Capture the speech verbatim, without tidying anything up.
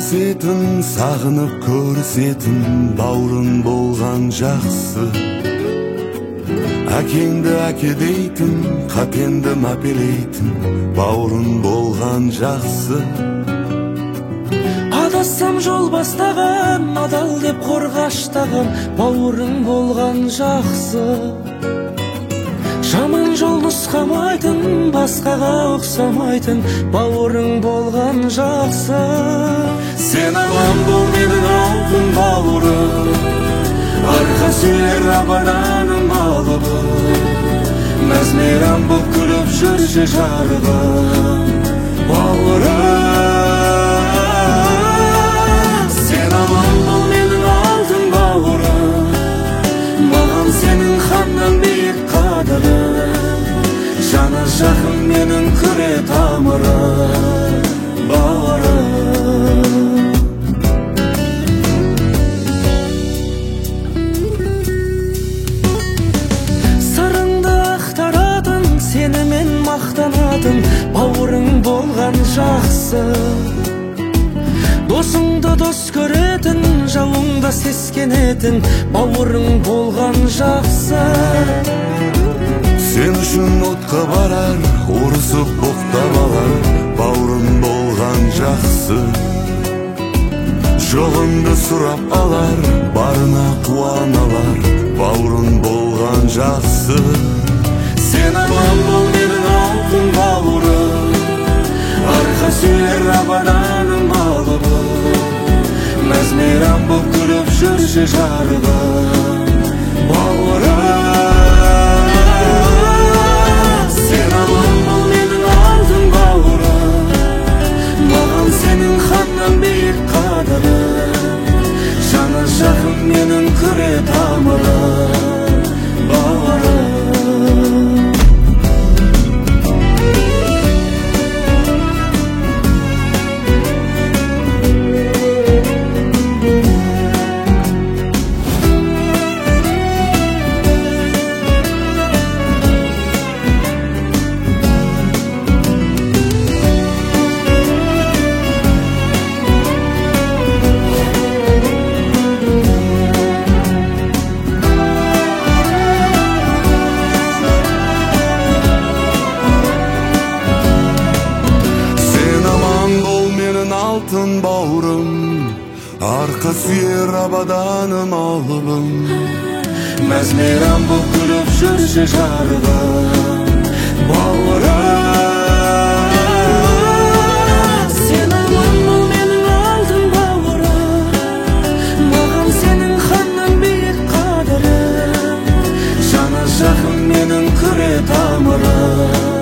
көрсетін, сағынып көрсетін, бауырын болған жақсы. Әкеңді әке дейтін, қатенді мәпелейтін, бауырын болған жақсы. Адассам жол бастаған, адал деп қорғаштаған, бауырың болған жақсы. Жаман жол нұсқамайтын, басқаға ұқсамайтын, бауырың болған жақсы. Сен аман бол менің алтын бауырым, арқа сүйер абаданым алыбым, мәз-мейрам боп күліп жүрші жарығым, бауырым. Сен аман бол менің алтын бауырым, маған сенің ханнан биік қадірім, жаны жақын менің күре тамырым, бауырым. Сенімен мақтанатын, бауырың болған жақсы. Досыңды дос көретін, жауыңда сескенетін, бауырың болған жақсы. Сен үшін отқа барар, ұрысып боқтап алар, бауырың болған жақсы. Жоғыңды сұрап алар, барына қуаналар, бауырың болған жақсы. Сен аман бол менің алтын бауырым, арқа сүйер абаданым алыбым, мәз-мейрам боп күліп жүрші жарығым, бауырым. Сен аман бол менің алтын бауырым, маған сенің ханнан биік қадірім, жаны жақын менің күре тамырым, бауырым. Алтын бауырым, арқа сүйер абаданым алыбым, мәз-мейрам боп күліп жүрші жарығым, бауырым. Сен аман бол менің алтын бауырым, маған сенің ханнан биік қадірім, жаны жақын менің күре тамырым,